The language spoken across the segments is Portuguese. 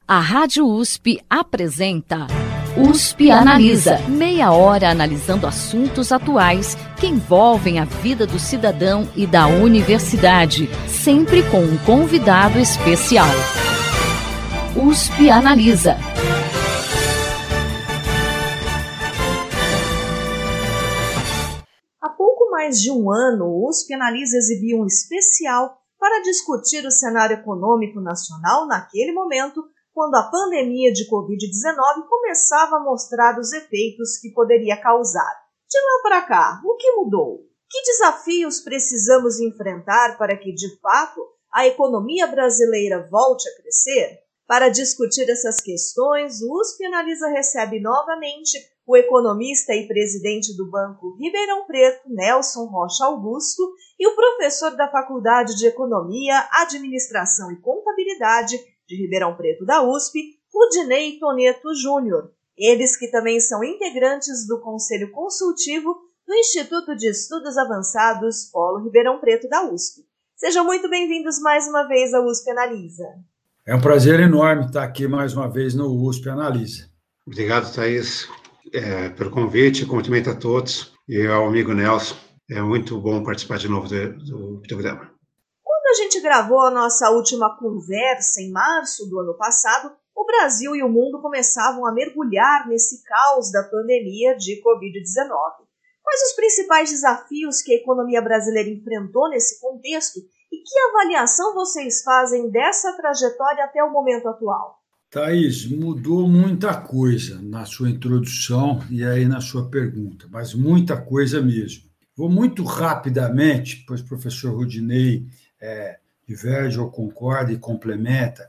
A Rádio USP apresenta USP Analisa. Meia hora analisando assuntos atuais que envolvem a vida do cidadão e da universidade, sempre com um convidado especial. USP Analisa. Há pouco mais de um ano, o USP Analisa exibiu um especial para discutir o cenário econômico nacional naquele momento, quando a pandemia de Covid-19 começava a mostrar os efeitos que poderia causar. De lá para cá, o que mudou? Que desafios precisamos enfrentar para que, de fato, a economia brasileira volte a crescer? Para discutir essas questões, o USP Analisa recebe novamente o economista e presidente do Banco Ribeirão Preto, Nelson Rocha Augusto, e o professor da Faculdade de Economia, Administração e Contabilidade de Ribeirão Preto da USP, Rudinei Toneto Júnior, eles que também são integrantes do Conselho Consultivo do Instituto de Estudos Avançados Polo Ribeirão Preto da USP. Sejam muito bem-vindos mais uma vez ao USP Analisa. É um prazer enorme estar aqui mais uma vez no USP Analisa. Obrigado, Thaís, pelo convite. Cumprimento a todos e ao amigo Nelson. É muito bom participar de novo do programa. Quando a gente gravou a nossa última conversa em março do ano passado, o Brasil e o mundo começavam a mergulhar nesse caos da pandemia de Covid-19. Quais os principais desafios que a economia brasileira enfrentou nesse contexto e que avaliação vocês fazem dessa trajetória até o momento atual? Thaís, mudou muita coisa na sua introdução e aí na sua pergunta, mas muita coisa mesmo. Vou muito rapidamente, pois o professor Rudinei diverge ou concorda e complementa,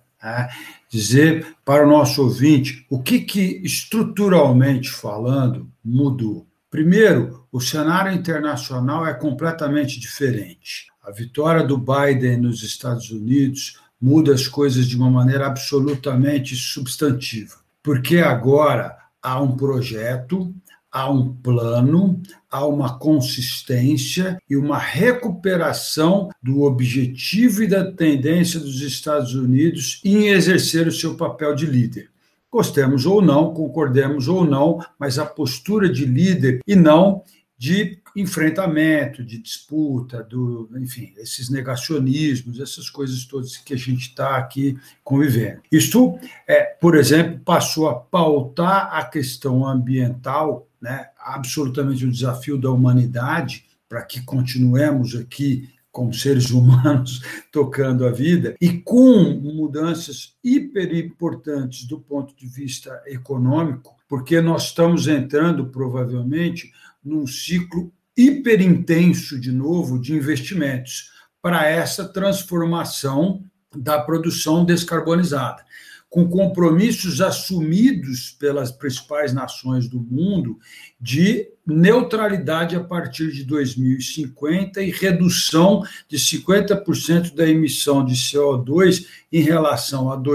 dizer para o nosso ouvinte o que estruturalmente falando mudou. Primeiro, o cenário internacional é completamente diferente. A vitória do Biden nos Estados Unidos muda as coisas de uma maneira absolutamente substantiva, porque agora há um projeto, há um plano, há uma consistência e uma recuperação do objetivo e da tendência dos Estados Unidos em exercer o seu papel de líder. Gostemos ou não, concordemos ou não, mas a postura de líder e não de enfrentamento, de disputa, enfim, esses negacionismos, essas coisas todas que a gente está aqui convivendo. Isto, por exemplo, passou a pautar a questão ambiental, absolutamente um desafio da humanidade, para que continuemos aqui como seres humanos tocando a vida, e com mudanças hiper importantes do ponto de vista econômico, porque nós estamos entrando, provavelmente, num ciclo hiperintenso, de novo, de investimentos para essa transformação da produção descarbonizada, com compromissos assumidos pelas principais nações do mundo de neutralidade a partir de 2050 e redução de 50% da emissão de CO2 em relação a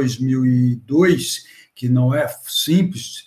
2002, que não é simples,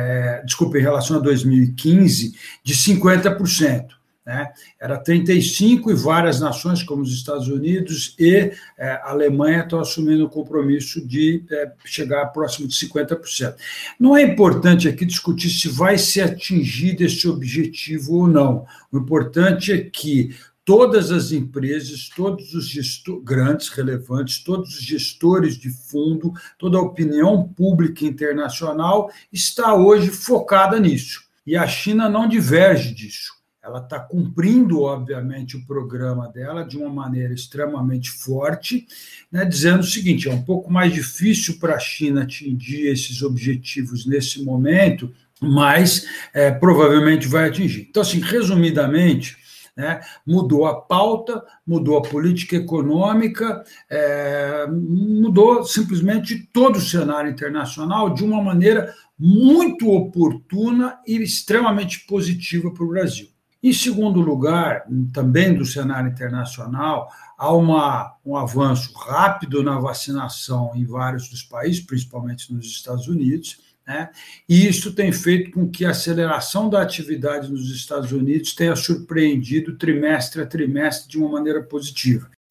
em relação a 2015, de 50%. Era 35% e várias nações, como os Estados Unidos e a Alemanha, estão assumindo o compromisso de chegar próximo de 50%. Não é importante aqui discutir se vai ser atingido esse objetivo ou não. O importante é que todas as empresas, todos os grandes, relevantes, todos os gestores de fundo, toda a opinião pública internacional está hoje focada nisso. E a China não diverge disso. Ela está cumprindo, obviamente, o programa dela de uma maneira extremamente forte, dizendo o seguinte: é um pouco mais difícil para a China atingir esses objetivos nesse momento, mas provavelmente vai atingir. Então, assim, resumidamente, mudou a pauta, mudou a política econômica, mudou simplesmente todo o cenário internacional de uma maneira muito oportuna e extremamente positiva para o Brasil. Em segundo lugar, também do cenário internacional, há um avanço rápido na vacinação em vários dos países, principalmente nos Estados Unidos, e isso tem feito com que a aceleração da atividade nos Estados Unidos tenha surpreendido trimestre a trimestre de uma maneira positiva.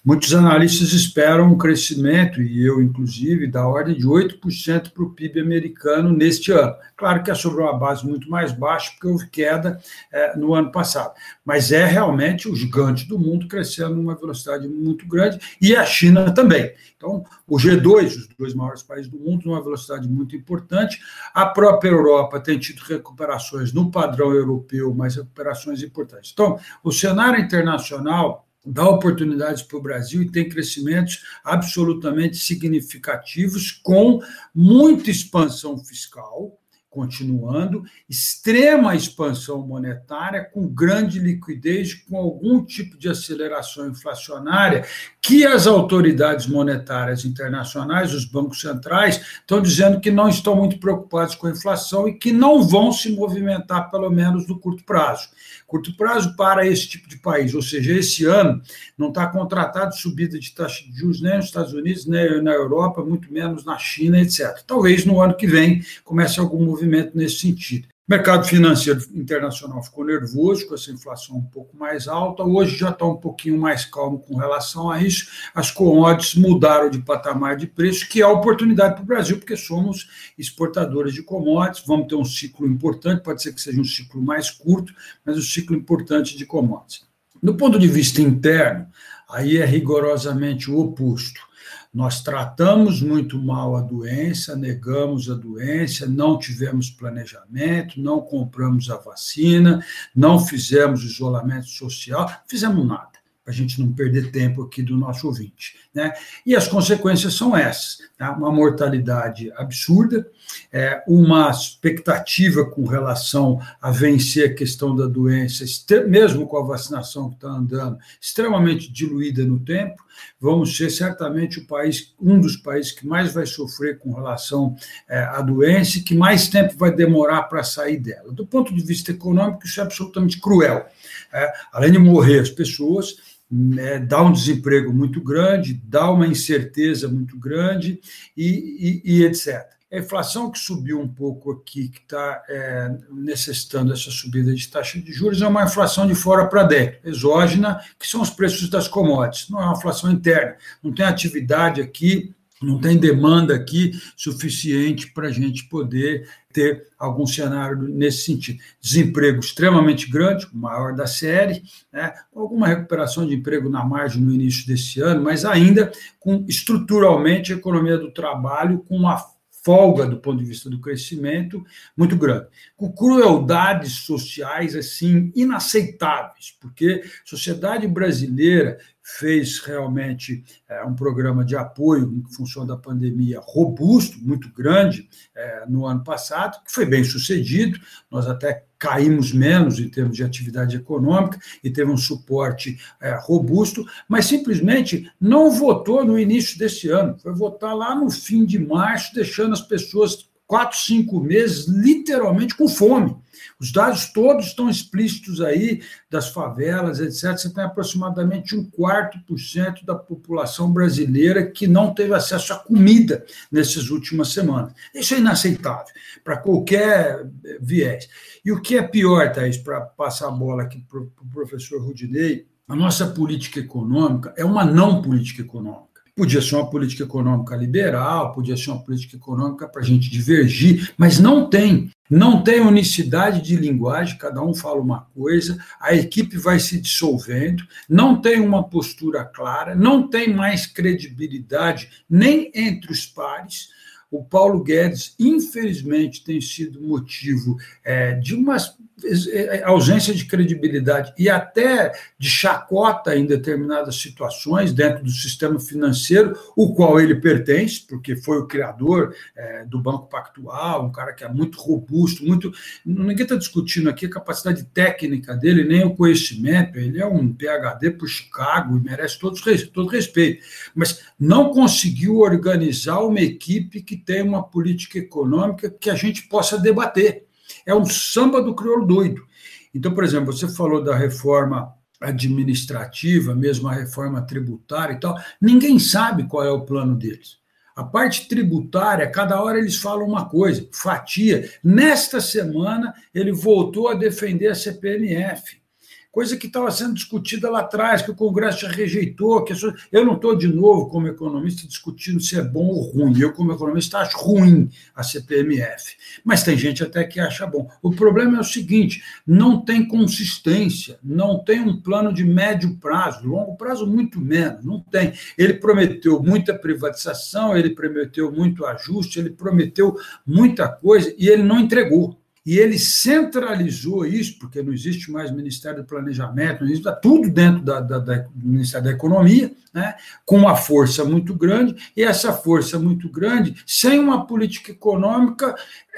Muitos analistas esperam um crescimento, e eu, inclusive, da ordem de 8% para o PIB americano neste ano. Claro que é sobre uma base muito mais baixa, porque houve queda no ano passado. Mas é realmente o gigante do mundo crescendo numa velocidade muito grande, e a China também. Então, o G2, os 2 maiores países do mundo, numa velocidade muito importante. A própria Europa tem tido recuperações no padrão europeu, mas recuperações importantes. Então, o cenário internacional dá oportunidades para o Brasil e tem crescimentos absolutamente significativos, com muita expansão fiscal, continuando, extrema expansão monetária, com grande liquidez, com algum tipo de aceleração inflacionária, que as autoridades monetárias internacionais, os bancos centrais, estão dizendo que não estão muito preocupados com a inflação e que não vão se movimentar, pelo menos no curto prazo. Curto prazo para esse tipo de país, ou seja, esse ano não está contratado subida de taxa de juros nem nos Estados Unidos, nem na Europa, muito menos na China, etc. Talvez no ano que vem comece algum movimento nesse sentido. O mercado financeiro internacional ficou nervoso com essa inflação um pouco mais alta, hoje já está um pouquinho mais calmo com relação a isso, as commodities mudaram de patamar de preço, que é oportunidade para o Brasil, porque somos exportadores de commodities, vamos ter um ciclo importante, pode ser que seja um ciclo mais curto, mas um ciclo importante de commodities. Do ponto de vista interno, aí é rigorosamente o oposto. Nós tratamos muito mal a doença, negamos a doença, não tivemos planejamento, não compramos a vacina, não fizemos isolamento social, não fizemos nada, para a gente não perder tempo aqui do nosso ouvinte, né? E as consequências são essas, tá? Uma mortalidade absurda, uma expectativa com relação a vencer a questão da doença, mesmo com a vacinação que está andando, extremamente diluída no tempo. Vamos ser certamente um dos países que mais vai sofrer com relação à doença e que mais tempo vai demorar para sair dela. Do ponto de vista econômico, isso é absolutamente cruel. Além de morrer as pessoas, dá um desemprego muito grande, dá uma incerteza muito grande e etc. A inflação que subiu um pouco aqui, que está necessitando essa subida de taxa de juros, é uma inflação de fora para dentro, exógena, que são os preços das commodities, não é uma inflação interna, não tem atividade aqui, não tem demanda aqui suficiente para a gente poder ter algum cenário nesse sentido. Desemprego extremamente grande, o maior da série, né? Alguma recuperação de emprego na margem no início desse ano, mas ainda com estruturalmente a economia do trabalho com uma folga do ponto de vista do crescimento muito grande, com crueldades sociais assim inaceitáveis, porque a sociedade brasileira fez realmente um programa de apoio em função da pandemia robusto, muito grande, no ano passado, que foi bem sucedido, nós até caímos menos em termos de atividade econômica e teve um suporte robusto, mas simplesmente não votou no início desse ano, foi votar lá no fim de março, deixando as pessoas 4, 5 meses literalmente com fome. Os dados todos estão explícitos aí, das favelas, etc. Você tem aproximadamente 1/4% da população brasileira que não teve acesso à comida nessas últimas semanas. Isso é inaceitável, para qualquer viés. E o que é pior, Thaís, para passar a bola aqui para o professor Rudinei, a nossa política econômica é uma não política econômica. Podia ser uma política econômica liberal, podia ser uma política econômica para a gente divergir, mas não tem. Não tem unicidade de linguagem, cada um fala uma coisa, a equipe vai se dissolvendo, não tem uma postura clara, não tem mais credibilidade nem entre os pares. O Paulo Guedes, infelizmente, tem sido motivo de uma ausência de credibilidade e até de chacota em determinadas situações dentro do sistema financeiro, o qual ele pertence, porque foi o criador do Banco Pactual, um cara que é muito robusto, ninguém está discutindo aqui a capacidade técnica dele, nem o conhecimento, ele é um PhD por Chicago e merece todo respeito, mas não conseguiu organizar uma equipe que tem uma política econômica que a gente possa debater. É um samba do crioulo doido. Então, por exemplo, você falou da reforma administrativa, mesmo a reforma tributária e tal, ninguém sabe qual é o plano deles. A parte tributária, cada hora eles falam uma coisa, fatia. Nesta semana, ele voltou a defender a CPMF. coisa que estava sendo discutida lá atrás, que o Congresso já rejeitou. Eu não estou, de novo, como economista, discutindo se é bom ou ruim. Eu, como economista, acho ruim a CPMF. Mas tem gente até que acha bom. O problema é o seguinte, não tem consistência, não tem um plano de médio prazo, longo prazo muito menos, não tem. Ele prometeu muita privatização, ele prometeu muito ajuste, ele prometeu muita coisa e ele não entregou. E ele centralizou isso, porque não existe mais Ministério do Planejamento, não existe, está tudo dentro do Ministério da Economia, né, com uma força muito grande, e essa força muito grande, sem uma política econômica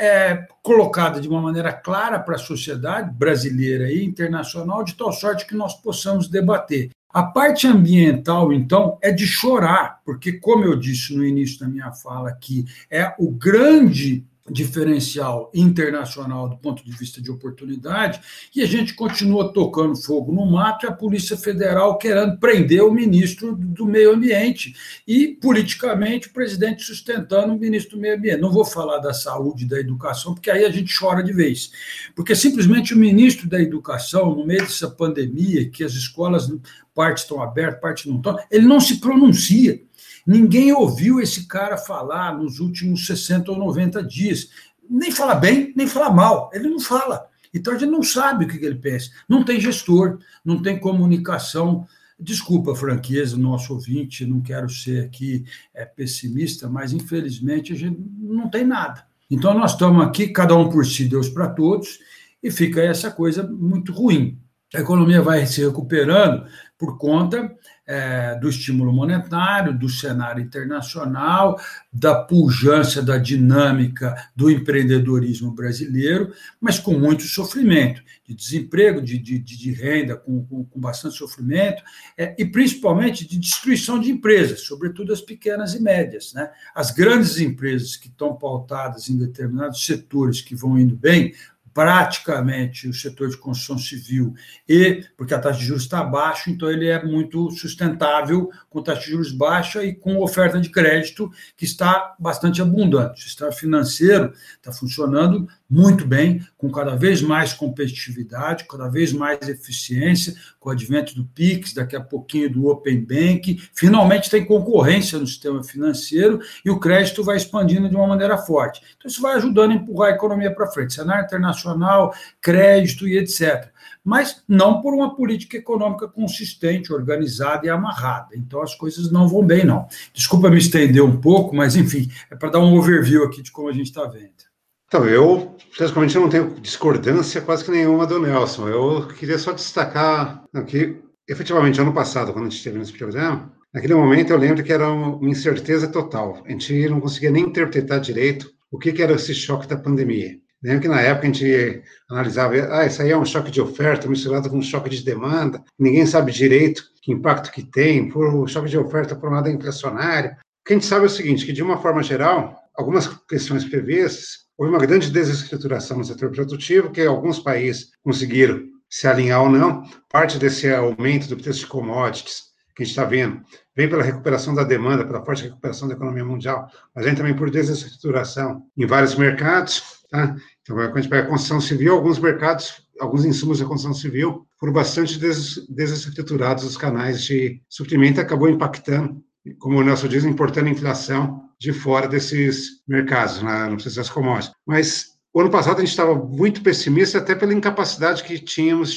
colocada de uma maneira clara para a sociedade brasileira e internacional, de tal sorte que nós possamos debater. A parte ambiental, então, é de chorar, porque, como eu disse no início da minha fala aqui, é o grande diferencial internacional do ponto de vista de oportunidade, e a gente continua tocando fogo no mato e a Polícia Federal querendo prender o ministro do Meio Ambiente e, politicamente, o presidente sustentando o ministro do Meio Ambiente. Não vou falar da saúde e da educação, porque aí a gente chora de vez. Porque simplesmente o ministro da Educação, no meio dessa pandemia, que as escolas, parte estão abertas, parte não estão, ele não se pronuncia. Ninguém ouviu esse cara falar nos últimos 60 ou 90 dias. Nem fala bem, nem fala mal. Ele não fala. Então, a gente não sabe o que ele pensa. Não tem gestor, não tem comunicação. Desculpa a franqueza do nosso ouvinte, não quero ser aqui pessimista, mas, infelizmente, a gente não tem nada. Então, nós estamos aqui, cada um por si, Deus para todos, e fica essa coisa muito ruim. A economia vai se recuperando por conta do estímulo monetário, do cenário internacional, da pujança da dinâmica do empreendedorismo brasileiro, mas com muito sofrimento, de desemprego, de renda, com bastante sofrimento, e principalmente de destruição de empresas, sobretudo as pequenas e médias, né? As grandes empresas que estão pautadas em determinados setores que vão indo bem, praticamente o setor de construção civil, porque a taxa de juros está baixa, então ele é muito sustentável com taxa de juros baixa e com oferta de crédito que está bastante abundante. O sistema financeiro está funcionando muito bem, com cada vez mais competitividade, cada vez mais eficiência, com o advento do PIX, daqui a pouquinho do Open Bank, finalmente tem concorrência no sistema financeiro e o crédito vai expandindo de uma maneira forte. Então isso vai ajudando a empurrar a economia para frente, cenário internacional, crédito e etc. Mas não por uma política econômica consistente, organizada e amarrada. Então as coisas não vão bem, não. Desculpa me estender um pouco, mas enfim, é para dar um overview aqui de como a gente está vendo. Então, eu, praticamente, não tenho discordância quase que nenhuma do Nelson. Eu queria só destacar que, efetivamente, ano passado, quando a gente esteve nesse programa, naquele momento eu lembro que era uma incerteza total. A gente não conseguia nem interpretar direito o que era esse choque da pandemia. Lembro que na época a gente analisava, isso aí é um choque de oferta misturado com um choque de demanda, ninguém sabe direito que impacto que tem, por o choque de oferta por um lado inflacionário. O que a gente sabe é o seguinte, que de uma forma geral, algumas questões previstas, houve uma grande desestruturação no setor produtivo, que alguns países conseguiram se alinhar ou não. Parte desse aumento do preço de commodities que a gente está vendo vem pela recuperação da demanda, pela forte recuperação da economia mundial, mas vem também por desestruturação em vários mercados. Tá? Então, quando a gente pega a construção civil, alguns mercados, alguns insumos da construção civil foram bastante desestruturados, os canais de suprimento acabou impactando, como o Nelson diz, importando a inflação de fora desses mercados, no processo das commodities. Mas o ano passado a gente estava muito pessimista, até pela incapacidade que tínhamos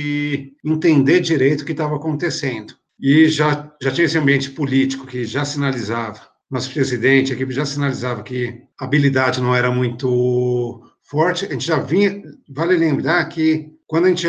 de entender direito o que estava acontecendo. E já tinha esse ambiente político que já sinalizava, nosso presidente, a equipe já sinalizava que a habilidade não era muito forte. A gente já vinha, vale lembrar que quando a gente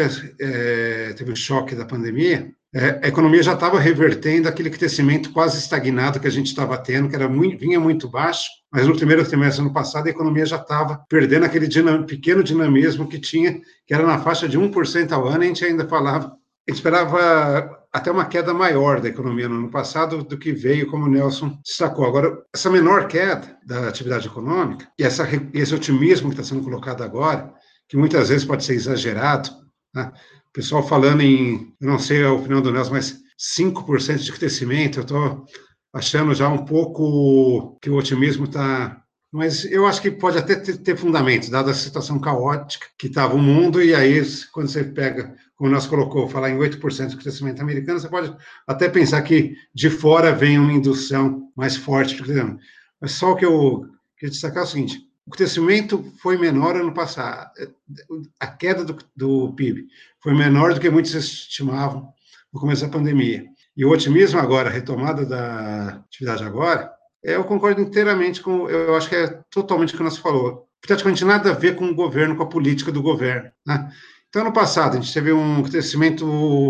teve o choque da pandemia, a economia já estava revertendo aquele crescimento quase estagnado que a gente estava tendo, que vinha muito baixo, mas no primeiro trimestre do ano passado a economia já estava perdendo aquele pequeno dinamismo que tinha, que era na faixa de 1% ao ano, e a gente ainda falava, a gente esperava até uma queda maior da economia no ano passado do que veio, como o Nelson destacou. Agora, essa menor queda da atividade econômica e esse otimismo que está sendo colocado agora, que muitas vezes pode ser exagerado, né? O pessoal falando eu não sei a opinião do Nelson, mas 5% de crescimento, eu estou achando já um pouco que o otimismo está mas eu acho que pode até ter fundamento, dada a situação caótica que estava o mundo, e aí, quando você pega, como nós colocou, falar em 8% de crescimento americano, você pode até pensar que de fora vem uma indução mais forte para o crescimento. Mas só o que eu queria destacar é o seguinte: o crescimento foi menor ano passado, a queda do PIB foi menor do que muitos estimavam no começo da pandemia. E o otimismo agora, a retomada da atividade agora, eu concordo inteiramente eu acho que é totalmente o que nós falou. Praticamente nada a ver com o governo, com a política do governo, né? Então, no passado, a gente teve um crescimento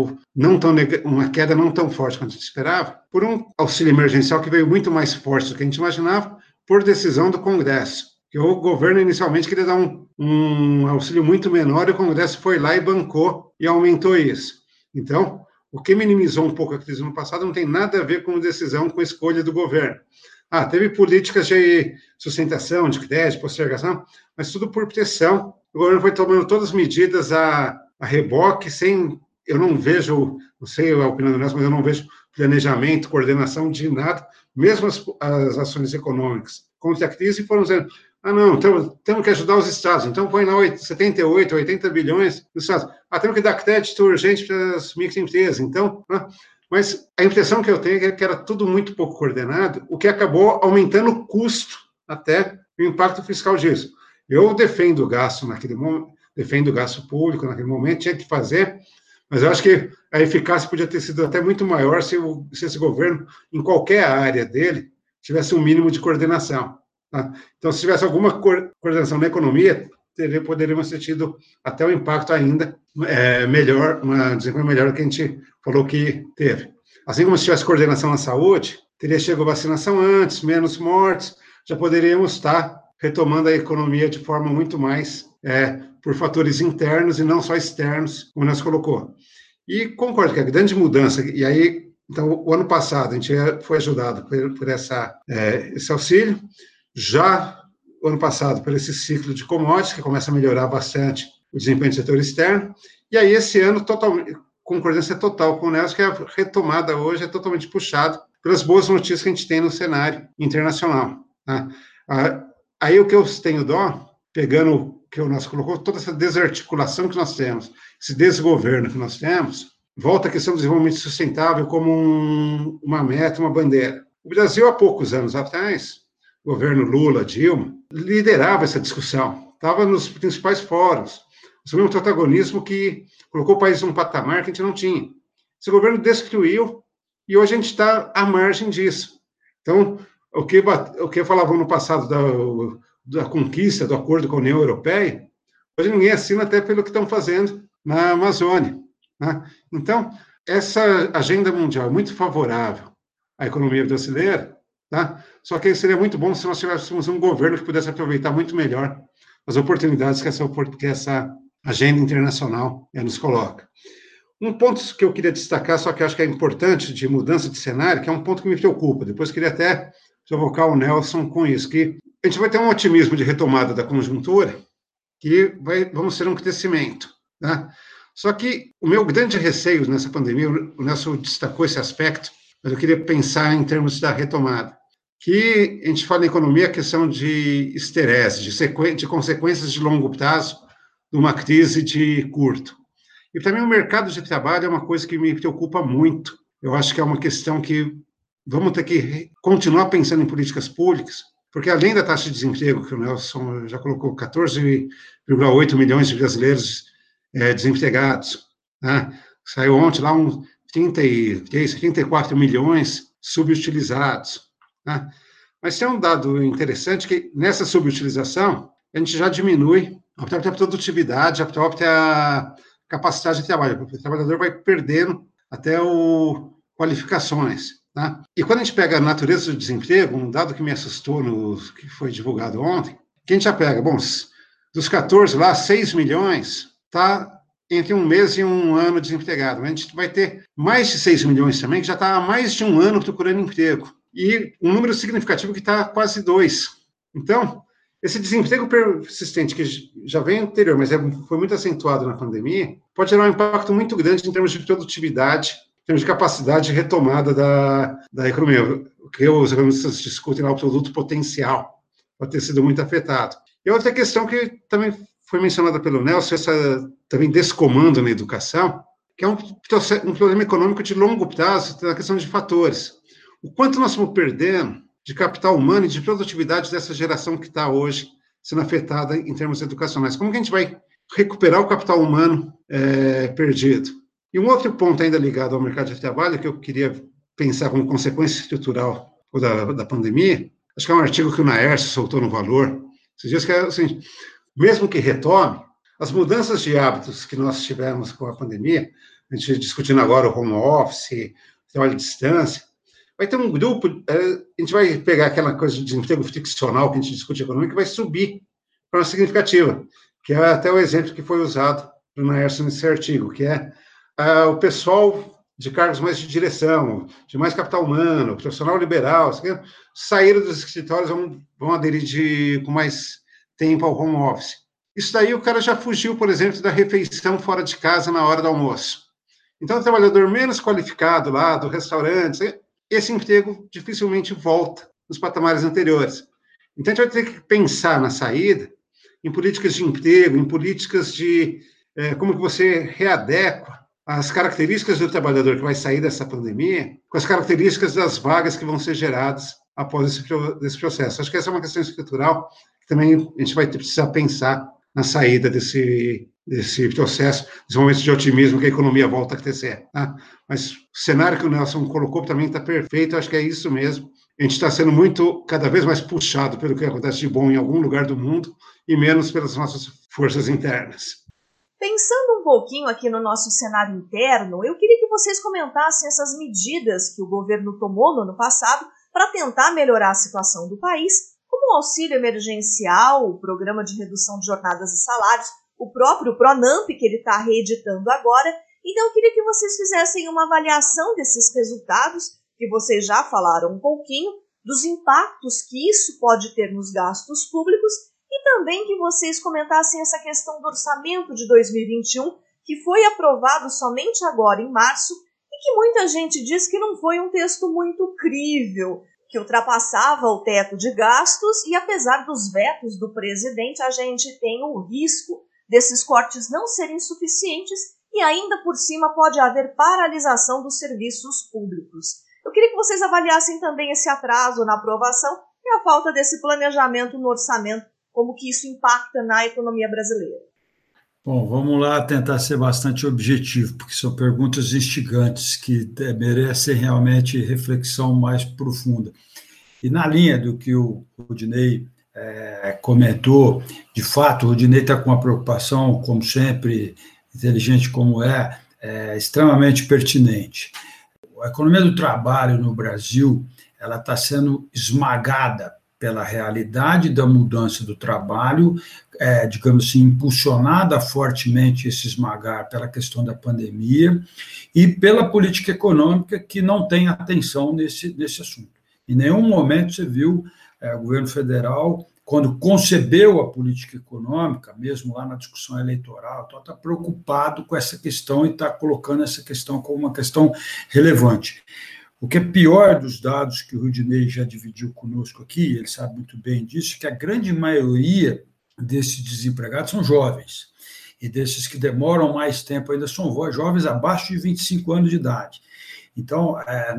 uma queda não tão forte quanto a gente esperava, por um auxílio emergencial que veio muito mais forte do que a gente imaginava, por decisão do Congresso. Que o governo inicialmente queria dar um auxílio muito menor, e o Congresso foi lá e bancou e aumentou isso. Então, o que minimizou um pouco a crise no passado não tem nada a ver com decisão, com escolha do governo. Teve políticas de sustentação, de crédito, postergação, mas tudo por pressão. O governo foi tomando todas as medidas a reboque, eu não vejo, não sei a opinião do Nelson, mas eu não vejo planejamento, coordenação de nada, mesmo as ações econômicas contra a crise foram dizendo, não, temos que ajudar os estados, então põe lá 78, 80 bilhões nos estados. Temos que dar crédito urgente para as microempresas, então... Mas a impressão que eu tenho é que era tudo muito pouco coordenado, o que acabou aumentando o custo, até o impacto fiscal disso. Eu defendo o gasto naquele momento, defendo o gasto público naquele momento, tinha que fazer, mas eu acho que a eficácia podia ter sido até muito maior se esse governo, em qualquer área dele, tivesse um mínimo de coordenação. Tá? Então, se tivesse alguma coordenação na economia, poderíamos ter tido até um impacto ainda melhor, um desempenho melhor do que a gente falou que teve. Assim como se tivesse coordenação na saúde, teria chegado a vacinação antes, menos mortes, já poderíamos estar retomando a economia de forma muito mais por fatores internos e não só externos, como nós colocou. E concordo que a grande mudança, e aí, então, o ano passado a gente foi ajudado por esse auxílio, já o ano passado por esse ciclo de commodities, que começa a melhorar bastante o desempenho do setor externo, e aí esse ano, concordância total com o Nelson, que a retomada hoje é totalmente puxada pelas boas notícias que a gente tem no cenário internacional. Tá? Aí o que eu tenho dó, pegando o que o Nelson colocou, toda essa desarticulação que nós temos, esse desgoverno que nós temos, volta a questão do desenvolvimento sustentável como uma meta, uma bandeira. O Brasil, há poucos anos atrás, o governo Lula, Dilma, liderava essa discussão, estava nos principais fóruns, assumiu um protagonismo que colocou o país num patamar que a gente não tinha. Esse governo destruiu e hoje a gente está à margem disso. Então, o que falavam no passado da conquista, do acordo com a União Europeia, hoje ninguém assina até pelo que estão fazendo na Amazônia. Né? Então, essa agenda mundial é muito favorável à economia brasileira, tá? Só que seria muito bom se nós tivéssemos um governo que pudesse aproveitar muito melhor as oportunidades que essa agenda internacional nos coloca. Um ponto que eu queria destacar, só que eu acho que é importante, de mudança de cenário, que é um ponto que me preocupa, depois queria até provocar o Nelson com isso, que a gente vai ter um otimismo de retomada da conjuntura, que vamos ter um crescimento. Tá? Só que o meu grande receio nessa pandemia, o Nelson destacou esse aspecto, mas eu queria pensar em termos da retomada, que a gente fala na economia a questão de estresse, de consequências de longo prazo de uma crise de curto. E também o mercado de trabalho é uma coisa que me preocupa muito. Eu acho que é uma questão que vamos ter que continuar pensando em políticas públicas, porque além da taxa de desemprego, que o Nelson já colocou, 14,8 milhões de brasileiros desempregados, né? Saiu ontem lá uns 34 milhões subutilizados. Né? Mas tem um dado interessante que nessa subutilização a gente já diminui a própria produtividade, a própria capacidade de trabalho. O trabalhador vai perdendo até qualificações. Tá? E quando a gente pega a natureza do desemprego, um dado que me assustou que foi divulgado ontem, que a gente já pega, dos 14 lá, 6 milhões está entre um mês e um ano desempregado. Mas a gente vai ter mais de 6 milhões também, que já está há mais de um ano procurando emprego. E um número significativo que está quase 2. Então, esse desemprego persistente, que já vem anterior, mas foi muito acentuado na pandemia, pode gerar um impacto muito grande em termos de produtividade, em termos de capacidade de retomada da economia, o que os economistas discutem lá, o produto potencial pode ter sido muito afetado. E outra questão que também foi mencionada pelo Nelson, essa também descomando na educação, que é um problema econômico de longo prazo, na questão de fatores. O quanto nós estamos perdendo de capital humano e de produtividade dessa geração que está hoje sendo afetada em termos educacionais. Como que a gente vai recuperar o capital humano perdido? E um outro ponto ainda ligado ao mercado de trabalho, que eu queria pensar como consequência estrutural da pandemia, acho que é um artigo que o Naércio soltou no Valor, esses dias, que é assim, mesmo que retome, as mudanças de hábitos que nós tivemos com a pandemia, a gente discutindo agora o home office, trabalho à distância, vai ter um grupo, a gente vai pegar aquela coisa de desemprego ficcional que a gente discute econômico, que vai subir para uma significativa, que é até o exemplo que foi usado no Naércio nesse artigo, que é o pessoal de cargos mais de direção, de mais capital humano, profissional liberal, saíram dos escritórios, vão aderir com mais tempo ao home office. Isso daí o cara já fugiu, por exemplo, da refeição fora de casa na hora do almoço. Então, o trabalhador menos qualificado lá, do restaurante, esse emprego dificilmente volta nos patamares anteriores. Então, a gente vai ter que pensar na saída em políticas de emprego, em políticas de como que você readequa as características do trabalhador que vai sair dessa pandemia com as características das vagas que vão ser geradas após esse processo. Acho que essa é uma questão estrutural que também a gente vai precisar pensar na saída desse processo, desse momento de otimismo que a economia volta a crescer. Tá? Mas o cenário que o Nelson colocou também está perfeito, acho que é isso mesmo. A gente está sendo cada vez mais puxado pelo que acontece de bom em algum lugar do mundo e menos pelas nossas forças internas. Pensando um pouquinho aqui no nosso cenário interno, eu queria que vocês comentassem essas medidas que o governo tomou no ano passado para tentar melhorar a situação do país, como o auxílio emergencial, o programa de redução de jornadas e salários, o próprio PRONAMP, que ele está reeditando agora. Então, eu queria que vocês fizessem uma avaliação desses resultados, que vocês já falaram um pouquinho, dos impactos que isso pode ter nos gastos públicos, e também que vocês comentassem essa questão do orçamento de 2021, que foi aprovado somente agora, em março, e que muita gente diz que não foi um texto muito crível, que ultrapassava o teto de gastos, e apesar dos vetos do presidente, a gente tem o risco desses cortes não serem suficientes e ainda por cima pode haver paralisação dos serviços públicos. Eu queria que vocês avaliassem também esse atraso na aprovação e a falta desse planejamento no orçamento, como que isso impacta na economia brasileira. Bom, vamos lá tentar ser bastante objetivo, porque são perguntas instigantes que merecem realmente reflexão mais profunda. E na linha do que o Rudinei comentou, de fato, o Rudinei está com uma preocupação, como sempre, inteligente como extremamente pertinente. A economia do trabalho no Brasil ela está sendo esmagada pela realidade da mudança do trabalho, digamos assim, impulsionada fortemente esse esmagar pela questão da pandemia e pela política econômica que não tem atenção nesse assunto. Em nenhum momento você viu o governo federal, quando concebeu a política econômica, mesmo lá na discussão eleitoral, está preocupado com essa questão e está colocando essa questão como uma questão relevante. O que é pior dos dados que o Rudinei já dividiu conosco aqui, ele sabe muito bem disso, que a grande maioria desses desempregados são jovens, e desses que demoram mais tempo ainda são jovens abaixo de 25 anos de idade. Então,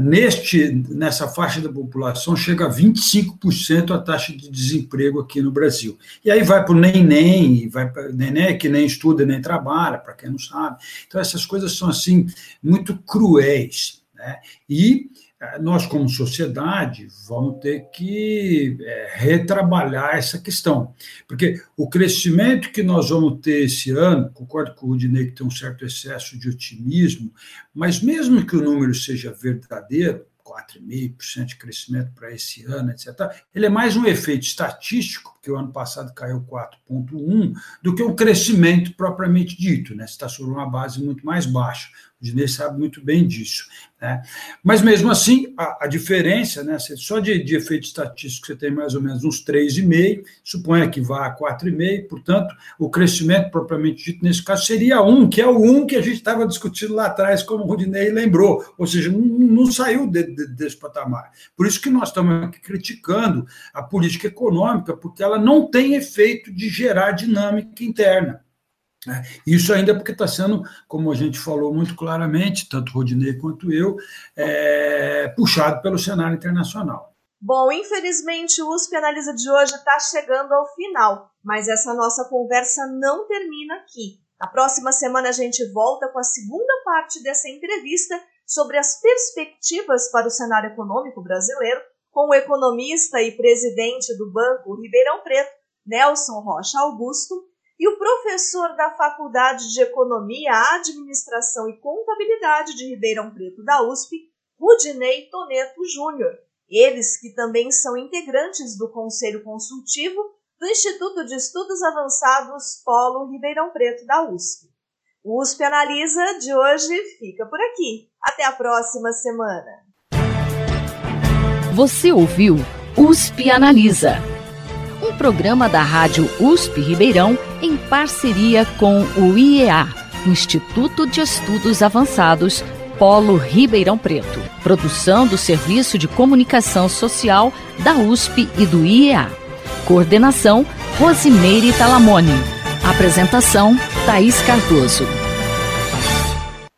nessa faixa da população, chega a 25% a taxa de desemprego aqui no Brasil. E aí vai para o neném, que nem estuda nem trabalha, para quem não sabe. Então, essas coisas são, assim, muito cruéis, né? E nós, como sociedade, vamos ter que retrabalhar essa questão, porque o crescimento que nós vamos ter esse ano, concordo com o Rudinei que tem um certo excesso de otimismo, mas mesmo que o número seja verdadeiro, 4,5% de crescimento para esse ano, etc., ele é mais um efeito estatístico, porque o ano passado caiu 4,1%, do que o crescimento propriamente dito, né? Está sobre uma base muito mais baixa. O Rudinei sabe muito bem disso, né? Mas, mesmo assim, a diferença, né, só de efeito estatístico, você tem mais ou menos uns 3,5%, suponha que vá a 4,5%, portanto, o crescimento propriamente dito, nesse caso, seria 1%, que é o 1% que a gente estava discutindo lá atrás, como o Rudinei lembrou, ou seja, não saiu desse patamar. Por isso que nós estamos aqui criticando a política econômica, porque ela não tem efeito de gerar dinâmica interna. Isso ainda porque está sendo, como a gente falou muito claramente, tanto o Rudinei quanto eu, puxado pelo cenário internacional. Bom, infelizmente o USP Analisa de hoje está chegando ao final, mas essa nossa conversa não termina aqui. Na próxima semana a gente volta com a segunda parte dessa entrevista sobre as perspectivas para o cenário econômico brasileiro, com o economista e presidente do Banco Ribeirão Preto, Nelson Rocha Augusto, e o professor da Faculdade de Economia, Administração e Contabilidade de Ribeirão Preto da USP, Rudinei Toneto Júnior. Eles que também são integrantes do Conselho Consultivo do Instituto de Estudos Avançados Polo Ribeirão Preto da USP. O USP Analisa de hoje fica por aqui. Até a próxima semana. Você ouviu USP Analisa, um programa da Rádio USP Ribeirão em parceria com o IEA, Instituto de Estudos Avançados Polo Ribeirão Preto. Produção do Serviço de Comunicação Social da USP e do IEA. Coordenação, Rosimeire Talamone. Apresentação, Thaís Cardoso.